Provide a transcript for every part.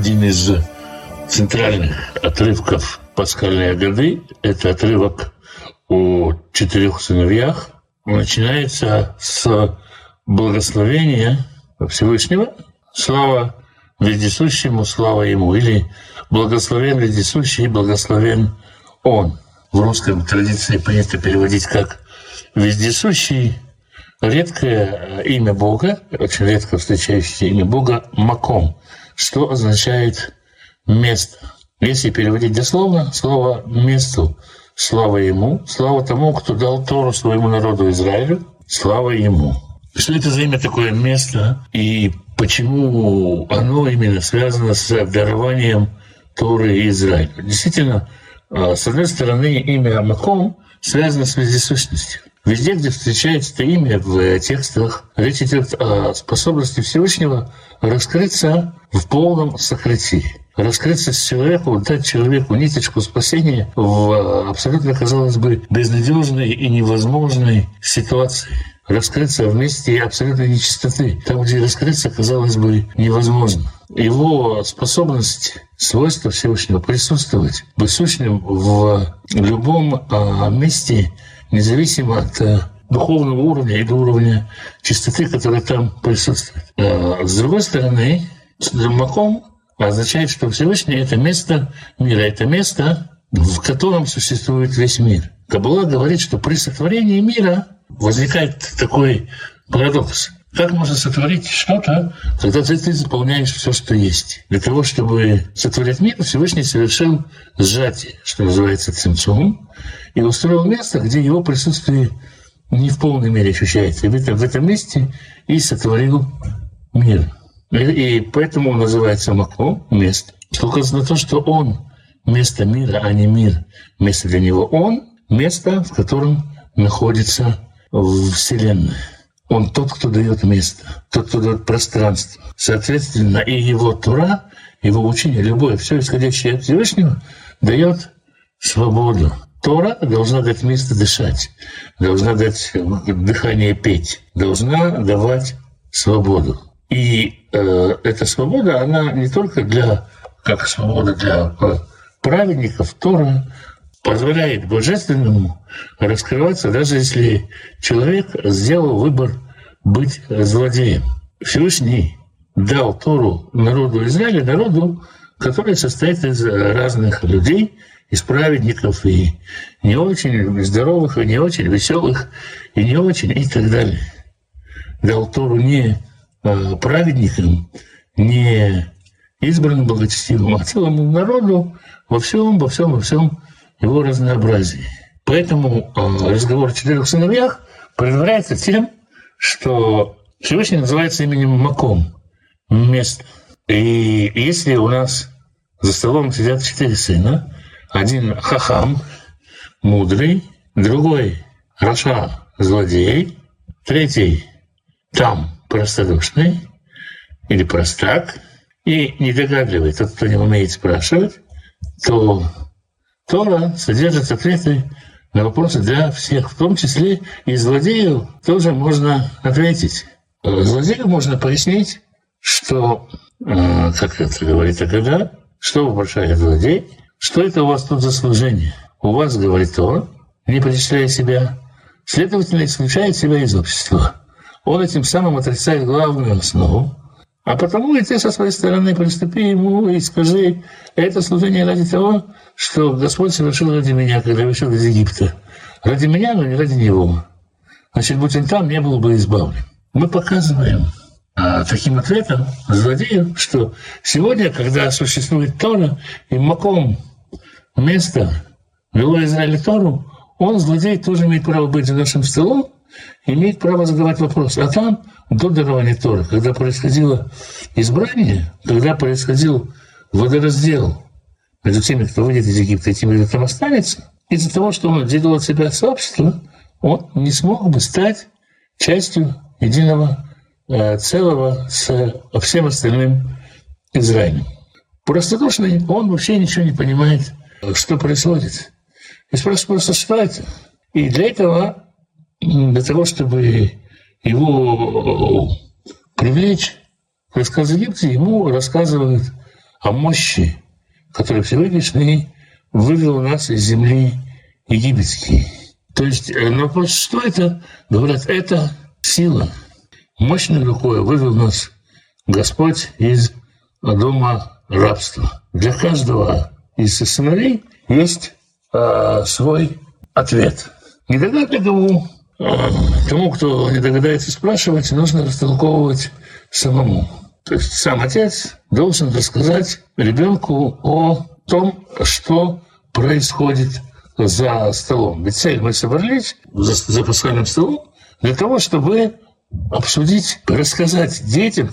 один из центральных отрывков пасхальной Агады. Это отрывок о 4 сыновьях. Он начинается с благословения Всевышнего. Слава вездесущему, слава Ему. Или благословен вездесущий, благословен Он. В русской традиции принято переводить как вездесущий. Редкое имя Бога, очень редко встречающееся имя Бога, Маком, что означает место. Если переводить дословно, слово «месту», слава Ему, слава тому, кто дал Тору своему народу Израилю, слава Ему. Что это за имя такое место, и почему оно именно связано с дарованием Торы Израиля? Действительно, с одной стороны, имя Маком связано с вездесущностью. Везде, где встречается это имя в текстах, речь идет о способности Всевышнего раскрыться в полном сокрытии. Раскрыться с человеку, дать человеку ниточку спасения в абсолютно, казалось бы, безнадежной и невозможной ситуации. Раскрыться в месте абсолютной нечистоты, там, где раскрыться, казалось бы, невозможно. Его способность, свойство Всевышнего присутствовать, быть сущным в любом месте, независимо от духовного уровня или уровня чистоты, которая там присутствует. С другой стороны, Маком означает, что Всевышний — это место мира, это место, в котором существует весь мир. Каббала говорит, что при сотворении мира возникает такой парадокс. Как можно сотворить что-то, когда ты заполняешь все, что есть? Для того, чтобы сотворить мир, Всевышний совершил сжатие, что называется цимцум, и устроил место, где его присутствие не в полной мере ощущается. И в этом месте и сотворил мир. И поэтому он называется Маком, место. Что указано на то, что он место мира, а не мир. Место для него он, место, в котором находится Вселенная. Он тот, кто дает место, тот, кто дает пространство. Соответственно, и его Тора, его учение, любое, все исходящее от Всевышнего, дает свободу. Тора должна дать место дышать, должна дать дыхание петь, должна давать свободу. И эта свобода, она не только как свобода для праведников, Тора позволяет божественному раскрываться, даже если человек сделал выбор быть злодеем. Всевышний дал Тору народу Израиля, народу, который состоит из разных людей, из праведников и не очень здоровых, и не очень веселых, и не очень, и так далее. Дал Тору не праведникам, не избранным благочестивым, а целому народу во всем его разнообразии. Поэтому разговор о 4 сыновьях предваряется тем, что Всевышний называется именем Маком, место. И если у нас за столом сидят 4 сына, один хахам, мудрый, другой раша, злодей, третий там простодушный или простак и недогадливый, тот, кто не умеет спрашивать, то Тора содержит ответы на вопросы для всех, в том числе и злодею тоже можно ответить. Злодею можно пояснить, что, как это говорит Агада, что вопрошает злодей, что это у вас тут за служение? У вас, говорит Тора, не причисляя себя, следовательно, исключает себя из общества. Он этим самым отрицает главную основу. А потому и ты со своей стороны приступи ему и скажи, это служение ради того, что Господь совершил ради меня, когда вышел из Египта. Ради меня, но не ради него. Значит, будь он там, не был бы избавлен. Мы показываем таким ответом злодею, что сегодня, когда существует Тора и Маком, место, вело Израиль Тору, он, злодей, тоже имеет право быть за нашим столом, имеет право задавать вопрос. А там, до дарования Торы, когда происходило избрание, когда происходил водораздел между теми, кто выйдет из Египта, и теми, кто там останется, из-за того, что он отделил от себя сообщество, он не смог бы стать частью единого целого с всем остальным Израилем. Простодушный, он вообще ничего не понимает, что происходит. И спрашивает просто, что это. И для этого, для того, чтобы его привлечь к рассказу Египта, ему рассказывают о мощи, который Всевышний вывел нас из земли египетской. То есть на вопрос, что это? Говорят, это сила. Мощной рукой вывел нас Господь из дома рабства. Для каждого из сыновей есть свой ответ. Недогадливому, тому, кто не догадается спрашивать, нужно растолковывать самому. То есть сам отец должен рассказать ребенку о том, что происходит за столом. Ведь цель мы собрались за пасхальным столом для того, чтобы обсудить, рассказать детям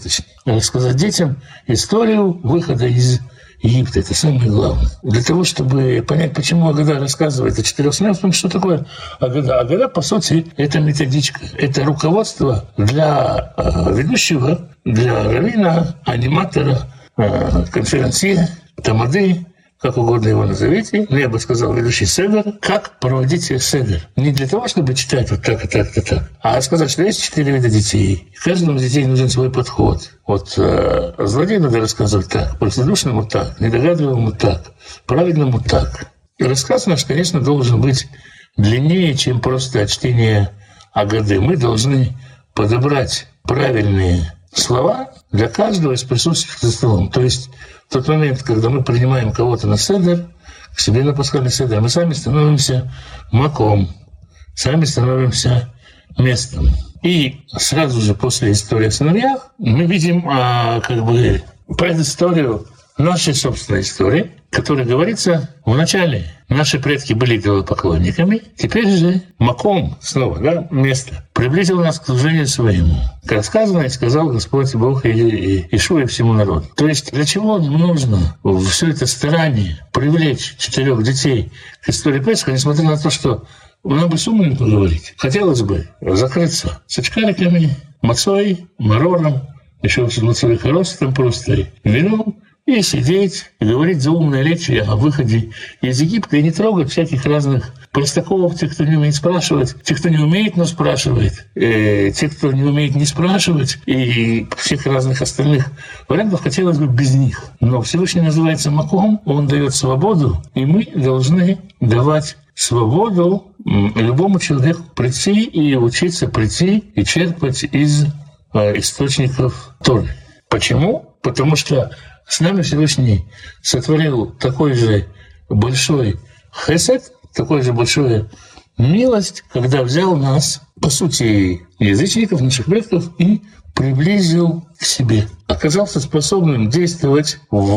историю выхода из Египта. Это самое главное. Для того, чтобы понять, почему Агада рассказывает о 4 сыновьях, потому что такое Агада. Агада, по сути, это методичка, это руководство для ведущего, для раввина, аниматора, конференции, тамады, как угодно его назовите. Я бы сказал, ведущий седер, как проводить седер. Не для того, чтобы читать вот так и так и так, а сказать, что есть 4 вида детей. И каждому из детей нужен свой подход. Вот злодею надо рассказывать так, простодушному так, недогадливому так, правильному так. И рассказ наш, конечно, должен быть длиннее, чем просто чтение Агады. Мы должны подобрать правильные слова для каждого из присутствующих за столом. То есть в тот момент, когда мы принимаем кого-то на седер, к себе на пасхальный седер, мы сами становимся маком, сами становимся местом. И сразу же после истории о сыновьях мы видим предысторию нашей собственной истории, которая говорится в начале. Наши предки были идолопоклонниками, теперь же маком, снова, место, приблизил нас к служению своему. Как сказано, и сказал Господь Бог Иешуа всему народу. То есть для чего нам нужно все это старание привлечь 4 детей к истории Песха, несмотря на то, что нам бы с умными поговорить. Хотелось бы закрыться с очкариками, мацой, марором, еще с мацой хоростом просто, вином, и сидеть, и говорить заумные речи о выходе из Египта, и не трогать всяких разных простаков, тех, кто не умеет спрашивать, тех, кто не умеет, но спрашивает, тех, кто не умеет не спрашивать, и всех разных остальных вариантов хотелось бы без них. Но Всевышний называется маком, он дает свободу, и мы должны давать свободу любому человеку прийти и учиться прийти и черпать из источников Торы. Почему? Потому что с нами Всевышний сотворил такой же большой хесед, такой же большую милость, когда взял нас, по сути, язычников, наших предков, и приблизил к себе. Оказался способным действовать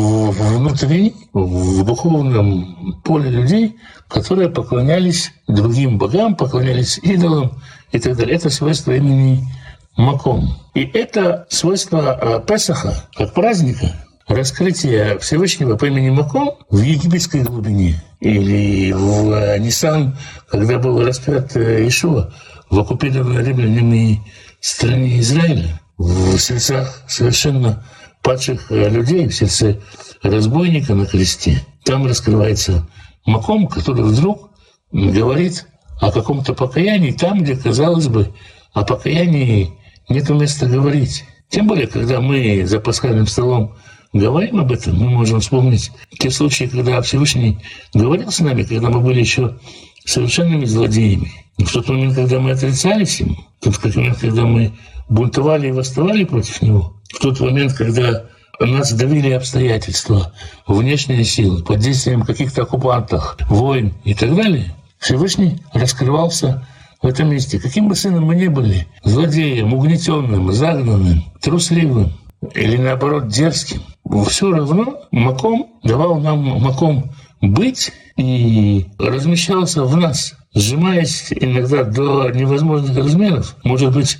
внутри, в духовном поле людей, которые поклонялись другим богам, поклонялись идолам и так далее. Это свойство имени Маком. И это свойство Песаха, как праздника, раскрытие Всевышнего по имени Маком в египетской глубине. Или в Нисан, когда был распят Иешуа в оккупированной римлянами стране Израиля, в сердцах совершенно падших людей, в сердце разбойника на кресте. Там раскрывается Маком, который вдруг говорит о каком-то покаянии там, где, казалось бы, о покаянии нет места говорить. Тем более, когда мы за пасхальным столом говорим об этом, мы можем вспомнить те случаи, когда Всевышний говорил с нами, когда мы были еще совершенными злодеями. В тот момент, когда мы отрицали всему, в тот момент, когда мы бунтовали и восставали против него, в тот момент, когда нас давили обстоятельства, внешние силы, под действием каких-то оккупантов, войн и так далее, Всевышний раскрывался в этом месте. Каким бы сыном мы ни были, злодеем, угнетенным, загнанным, трусливым или, наоборот, дерзким, все равно Маком давал нам Маком быть и размещался в нас, сжимаясь иногда до невозможных размеров, может быть,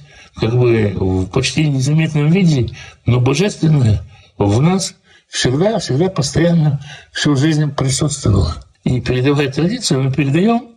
в почти незаметном виде, но божественное в нас всегда, постоянно, всю жизнь присутствовало. И передавая традицию, мы передаем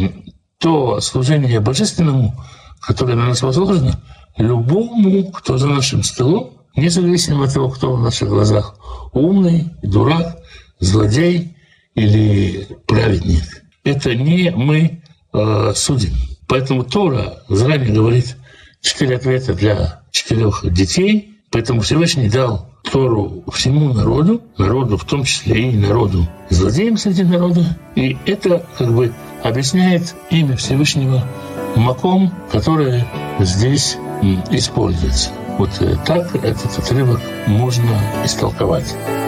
то служение божественному, которое на нас возложено, любому, кто за нашим столом, независимо от того, кто в наших глазах умный, дурак, злодей или праведник. Это не мы судим. Поэтому Тора заранее говорит 4 ответа для 4 детей, Поэтому Всевышний дал Тору всему народу в том числе и народу злодеям среди народа. И это объясняет имя Всевышнего Маком, которое здесь используется. Вот так этот отрывок можно истолковать.